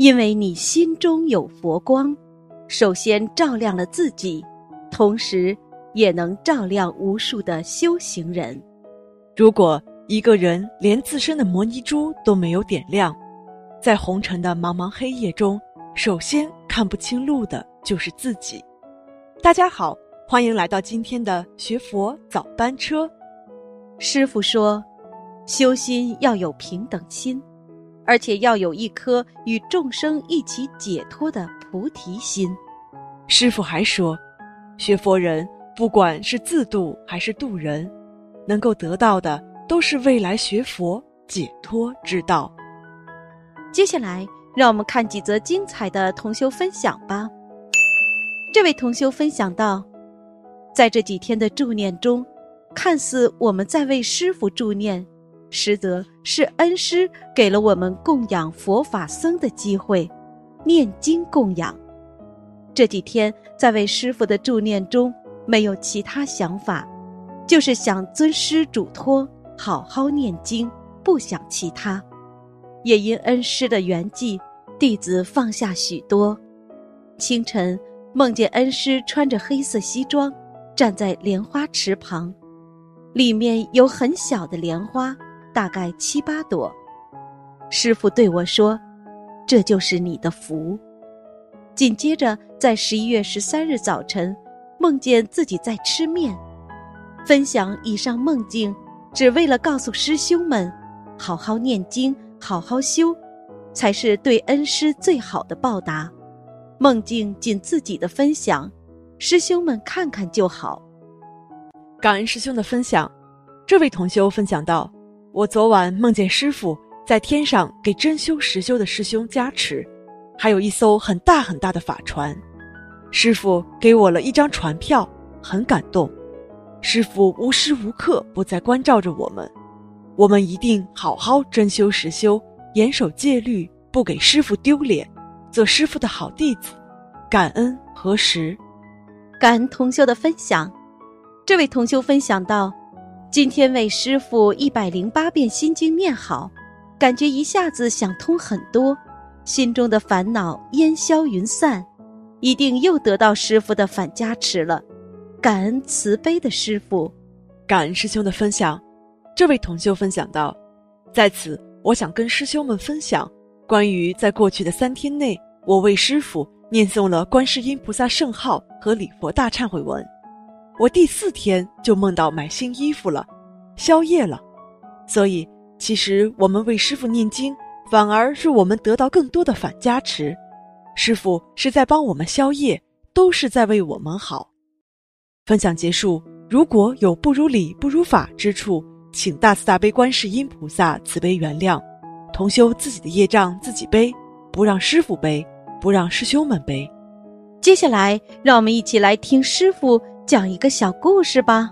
因为你心中有佛光，首先照亮了自己，同时也能照亮无数的修行人。 如果一个人连自身的摩尼珠都没有点亮，在红尘的茫茫黑夜中，首先看不清路的就是自己。大家好，欢迎来到今天的学佛早班车。 师父说，修心要有平等心，而且要有一颗与众生一起解脱的菩提心。 师父还说，学佛人不管是自度还是度人，能够得到的都是未来学佛解脱之道。 接下来让我们看几则精彩的同修分享吧。这位同修分享到，在这几天的助念中，看似我们在为师父助念，实则是恩师给了我们供养佛法僧的机会，念经供养。这几天在为师父的助念中，没有其他想法，就是想尊师嘱托，好好念经，不想其他。也因恩师的圆寂，弟子放下许多。清晨梦见恩师穿着黑色西装，站在莲花池旁，里面有很小的莲花，大概7、8朵。师父对我说，这就是你的福。紧接着在11月13日早晨，梦见自己在吃面。分享以上梦境，只为了告诉师兄们，好好念经，好好修，才是对恩师最好的报答。梦境仅自己的分享，师兄们看看就好。 感恩师兄的分享。这位同修分享到，我昨晚梦见师父在天上给真修实修的师兄加持，还有一艘很大很大的法船。师父给我了一张船票，很感动。师父无时无刻不在关照着我们，我们一定好好真修实修，严守戒律，不给师父丢脸，做师父的好弟子。感恩何时。 感恩同修的分享。这位同修分享到，今天为师父108遍心经念好，感觉一下子想通很多，心中的烦恼烟消云散，一定又得到师父的反加持了。感恩慈悲的师父。 感恩师兄的分享。这位同修分享到，在此我想跟师兄们分享关于在过去的3天内，我为师父念诵了观世音菩萨圣号和礼佛大忏悔文。我第4天就梦到买新衣服了，宵夜了。所以其实我们为师父念经，反而是我们得到更多的反加持。师父是在帮我们消业，都是在为我们好。分享结束，如果有不如理不如法之处，请大慈大悲观世音菩萨慈悲原谅。同修自己的业障自己背，不让师父背，不让师兄们背。 接下来让我们一起来听师父讲一个小故事吧。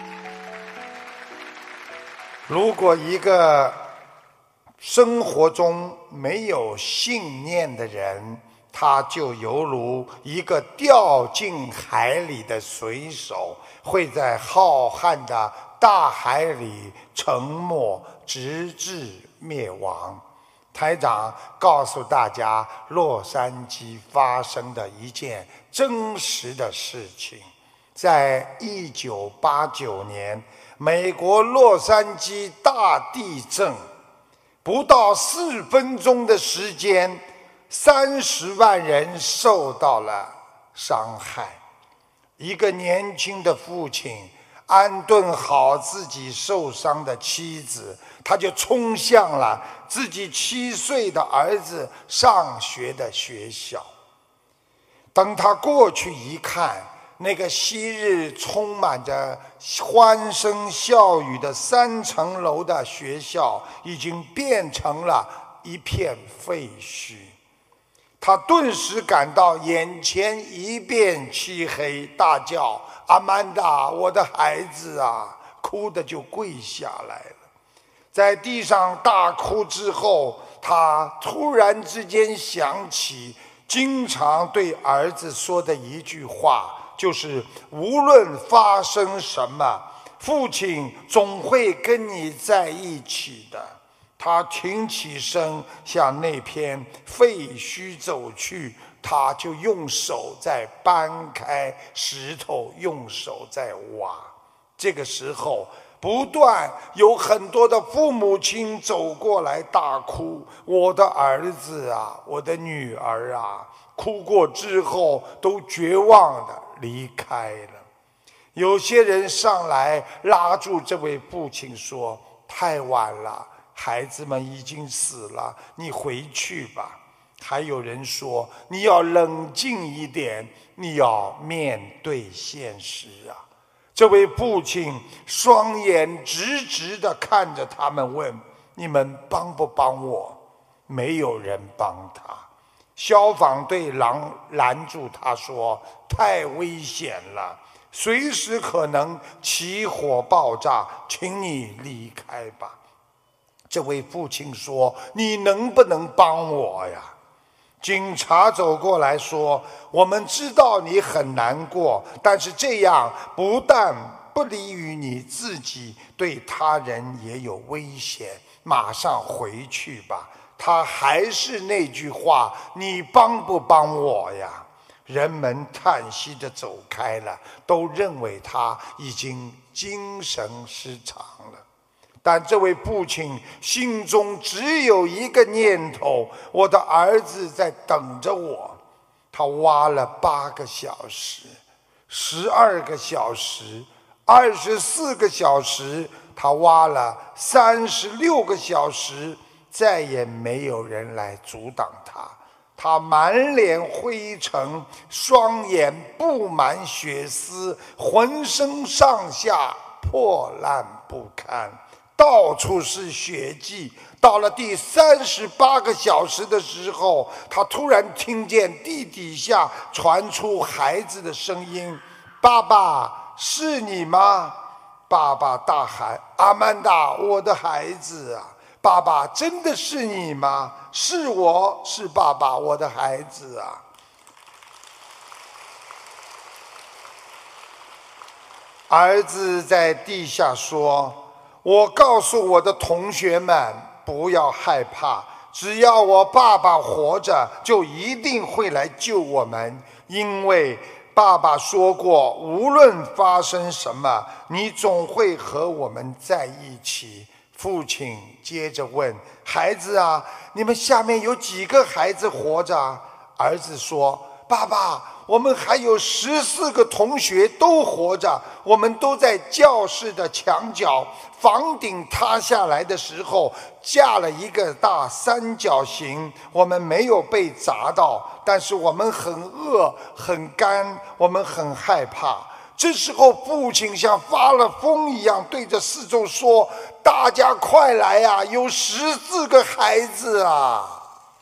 如果一个生活中没有信念的人，他就犹如一个掉进海里的水手，会在浩瀚的大海里沉没，直至灭亡。台长告诉大家，洛杉矶发生的一件真实的事情。在1989年，美国洛杉矶大地震，不到4分钟的时间，30万人受到了伤害。一个年轻的父亲安顿好自己受伤的妻子，他就冲向了自己7岁的儿子上学的学校。等他过去一看，那个昔日充满着欢声笑语的3层楼的学校，已经变成了一片废墟。他顿时感到眼前一片漆黑，大叫：阿曼达，我的孩子啊！哭得就跪下来了。在地上大哭之后，他突然之间想起经常对儿子说的一句话，就是无论发生什么，父亲总会跟你在一起的。 他挺起身向那片废墟走去，他就用手在搬开石头，用手在挖。这个时候不断有很多的父母亲走过来大哭，我的儿子啊，我的女儿啊，哭过之后都绝望地离开了。有些人上来拉住这位父亲说，太晚了，孩子们已经死了，你回去吧。还有人说，你要冷静一点，你要面对现实啊。这位父亲双眼直直地看着他们问，你们帮不帮我？没有人帮他。消防队拦住他说，太危险了，随时可能起火爆炸，请你离开吧。这位父亲说，你能不能帮我呀？警察走过来说，我们知道你很难过，但是这样不但不利于你自己，对他人也有危险，马上回去吧。他还是那句话，你帮不帮我呀？人们叹息着走开了，都认为他已经精神失常了。但这位父亲心中只有一个念头，我的儿子在等着我。他挖了8个小时，12个小时，24个小时，他挖了36个小时，再也没有人来阻挡他。他满脸灰尘，双眼布满血丝，浑身上下破烂不堪，到处是血迹。到了第38个小时的时候，他突然听见地底下传出孩子的声音，爸爸，是你吗？爸爸大喊，阿曼达，我的孩子啊，爸爸，真的是你吗？是我，是爸爸，我的孩子啊。儿子在地下说，我告诉我的同学们，不要害怕，只要我爸爸活着，就一定会来救我们，因为爸爸说过，无论发生什么，你总会和我们在一起。父亲接着问，孩子啊，你们下面有几个孩子活着？儿子说，爸爸，我们还有14个同学都活着，我们都在教室的墙角，房顶塌下来的时候架了一个大3角形，我们没有被砸到，但是我们很饿很干，我们很害怕。这时候父亲像发了疯一样对着四周说，大家快来啊，有14个孩子啊。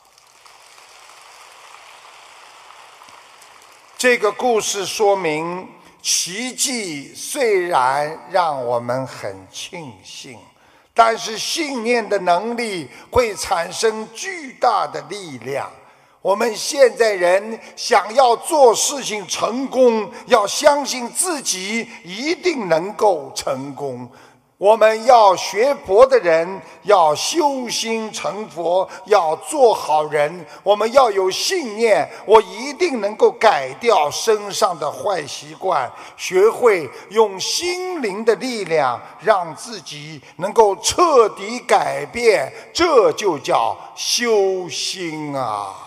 这个故事说明，奇迹虽然让我们很庆幸，但是信念的能力会产生巨大的力量。我们现在人想要做事情成功，要相信自己一定能够成功。我们要学佛的人要修心成佛，要做好人，我们要有信念，我一定能够改掉身上的坏习惯，学会用心灵的力量让自己能够彻底改变，这就叫修心啊。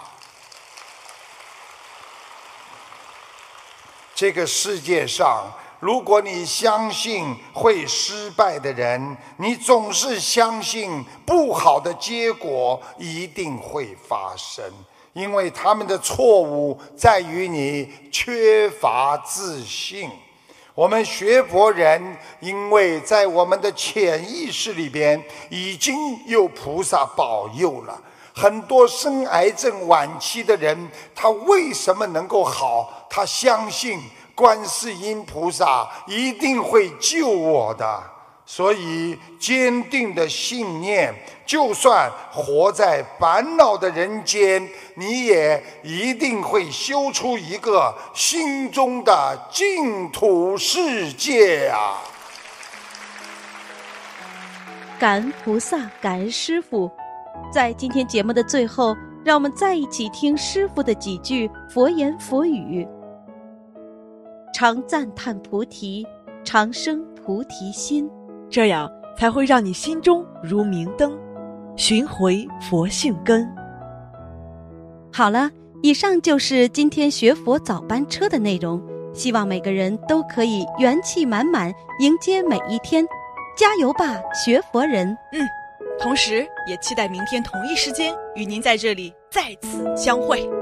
这个世界上，如果你相信会失败的人，你总是相信不好的结果一定会发生，因为他们的错误在于你缺乏自信。我们学佛人，因为在我们的潜意识里边已经有菩萨保佑了，很多生癌症晚期的人，他为什么能够好？他相信观世音菩萨一定会救我的，所以坚定的信念，就算活在烦恼的人间，你也一定会修出一个心中的净土世界啊！ 感恩菩萨，感恩师父。在今天节目的最后，让我们再一起听师父的几句佛言佛语：常赞叹菩提，常生菩提心， 这样才会让你心中如明灯，寻回佛性根。 好了，以上就是今天学佛早班车的内容，希望每个人都可以元气满满迎接每一天，加油吧，学佛人！ 同时也期待明天同一时间与您在这里再次相会。